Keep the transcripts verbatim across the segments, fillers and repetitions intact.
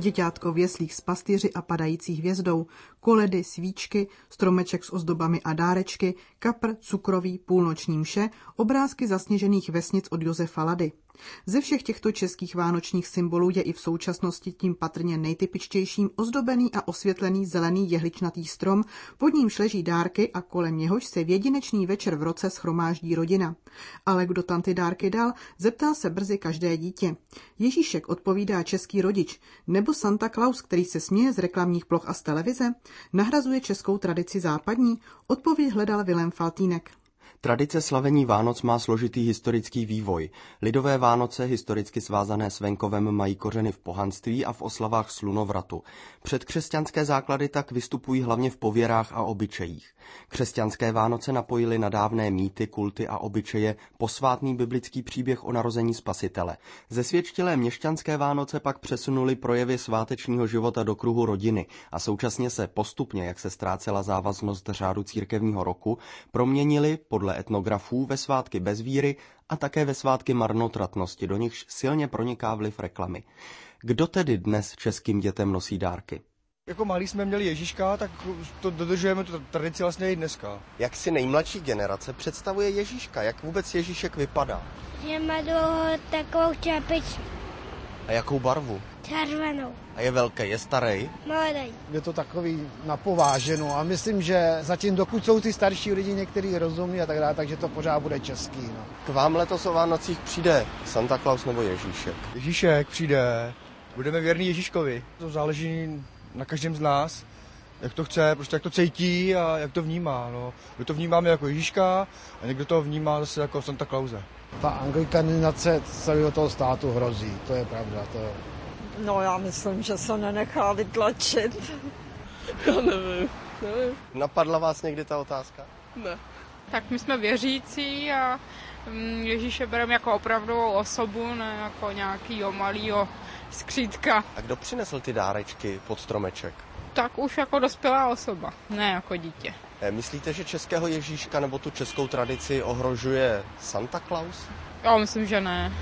děťátko v jeslích s pastýři a padající hvězdou, koledy, svíčky, stromeček s ozdobami a dárečky, kapr, cukroví, půlnoční mše, obrázky zasněžených vesnic od Josefa Lady. Ze všech těchto českých vánočních symbolů je i v současnosti tím patrně nejtypičtějším ozdobený a osvětlený zelený jehličnatý strom, pod nímž leží dárky a kolem něhož se v jedinečný večer v roce shromáždí rodina. Ale kdo tam ty dárky dal, zeptá se brzy každé dítě. Ježíšek, odpovídá český rodič, nebo Santa Claus, který se směje z reklamních ploch a z televize? Nahrazuje českou tradici západní? Odpověď hledal Vilém Faltýnek. Tradice slavení Vánoc má složitý historický vývoj. Lidové Vánoce, historicky svázané s venkovem, mají kořeny v pohanství a v oslavách slunovratu. Předkřesťanské základy tak vystupují hlavně v pověrách a obyčejích. Křesťanské Vánoce napojily na dávné mýty, kulty a obyčeje posvátný biblický příběh o narození Spasitele. Zesvědčilé měšťanské Vánoce pak přesunuli projevy svátečního života do kruhu rodiny a současně se postupně, jak se ztrácela závaznost řádu církevního roku, proměnili podle etnografů ve svátky bez víry a také ve svátky marnotratnosti, do nichž silně proniká vliv reklamy. Kdo tedy dnes českým dětem nosí dárky? Jako malí jsme měli Ježíška, tak to dodržujeme tu tradici vlastně i dneska. Jak si nejmladší generace představuje Ježíška? Jak vůbec Ježíšek vypadá? Že má dlouho takovou čepičku. A jakou barvu? Červenou. A je velký, je starý? Mladý. Je to takový napováženo a myslím, že zatím dokud jsou ty starší lidi některý rozumí a tak dále, takže to pořád bude český. No. K vám letos o Vánocích přijde Santa Claus nebo Ježíšek? Ježíšek přijde, budeme věrní Ježíškovi. To záleží na každém z nás, jak to chce, prostě jak to cítí a jak to vnímá. No. Kdo to vnímáme jako Ježíška a někdo to vnímá zase jako Santa Clause. Ta anglikanizace celého toho státu hrozí, to je pravda. To je... No já myslím, že se nenechá vytlačit. Já nevím, nevím. Napadla vás někdy ta otázka? Ne. Tak my jsme věřící a Ježíše bereme jako opravdovou osobu, ne jako nějakýho malýho skřítka. A kdo přinesl ty dárečky pod stromeček? Tak už jako dospělá osoba, ne jako dítě. Myslíte, že českého Ježíška nebo tu českou tradici ohrožuje Santa Claus? Já myslím, že ne.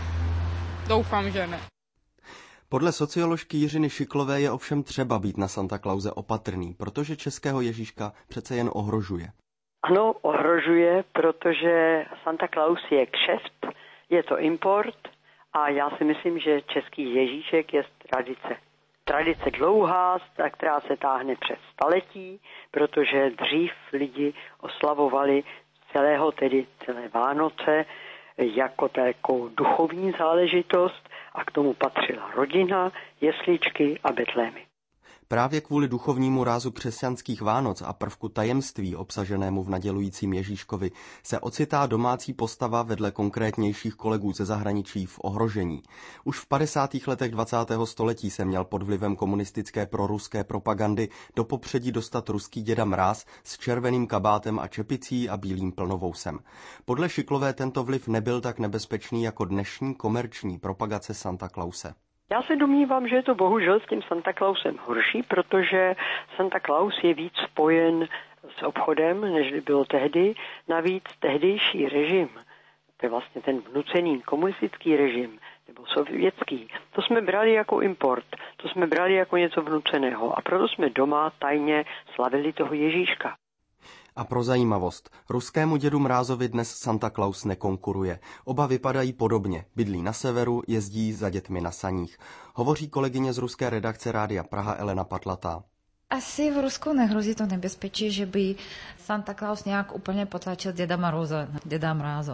Doufám, že ne. Podle socioložky Jiřiny Šiklové je ovšem třeba být na Santa Clause opatrný, protože českého Ježíška přece jen ohrožuje. Ano, ohrožuje, protože Santa Claus je kšeft, je to import a já si myslím, že český Ježíšek je z tradice. Tradice dlouhá, která se táhne přes staletí, protože dřív lidi oslavovali celého, tedy celé Vánoce, jako takovou duchovní záležitost a k tomu patřila rodina, jesličky a betlémy. Právě kvůli duchovnímu rázu křesťanských Vánoc a prvku tajemství obsaženému v nadělujícím Ježíškovi se ocitá domácí postava vedle konkrétnějších kolegů ze zahraničí v ohrožení. Už v padesátých letech dvacátého století se měl pod vlivem komunistické proruské propagandy do popředí dostat ruský děda Mráz s červeným kabátem a čepicí a bílým plnovousem. Podle Šiklové tento vliv nebyl tak nebezpečný jako dnešní komerční propagace Santa Clause. Já se domnívám, že je to bohužel s tím Santa Clausem horší, protože Santa Claus je víc spojen s obchodem, než bylo tehdy. Navíc tehdejší režim, to je vlastně ten vnucený komunistický režim, nebo sovětský, to jsme brali jako import, to jsme brali jako něco vnuceného a proto jsme doma tajně slavili toho Ježíška. A pro zajímavost, ruskému dědu Mrázovi dnes Santa Claus nekonkuruje. Oba vypadají podobně, bydlí na severu, jezdí za dětmi na saních. Hovoří kolegyně z ruské redakce Rádia Praha Elena Patlatá. Asi v Rusku nehrozí to nebezpečí, že by Santa Claus nějak úplně potlačil děda Moroza, děda Mrázo.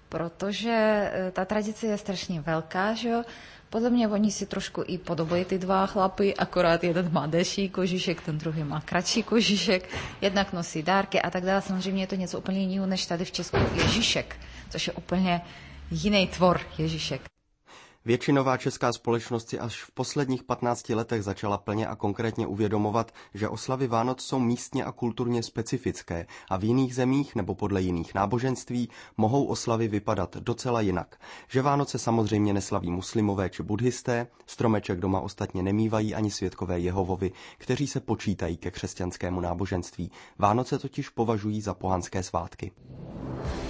Protože ta tradice je strašně velká, že jo? Podle mě oni si trošku i podobají ty dva chlapy, akorát jeden má delší kožíšek, ten druhý má kratší kožíšek, jednak nosí dárky a tak dále. Samozřejmě je to něco úplně jiného než tady v Česku Ježíšek, což je úplně jiný tvor Ježíšek. Většinová česká společnost si až v posledních patnácti letech začala plně a konkrétně uvědomovat, že oslavy Vánoc jsou místně a kulturně specifické a v jiných zemích nebo podle jiných náboženství mohou oslavy vypadat docela jinak. Že Vánoce samozřejmě neslaví muslimové či buddhisté, stromeček doma ostatně nemívají ani svědkové Jehovovi, kteří se počítají ke křesťanskému náboženství. Vánoce totiž považují za pohanské svátky.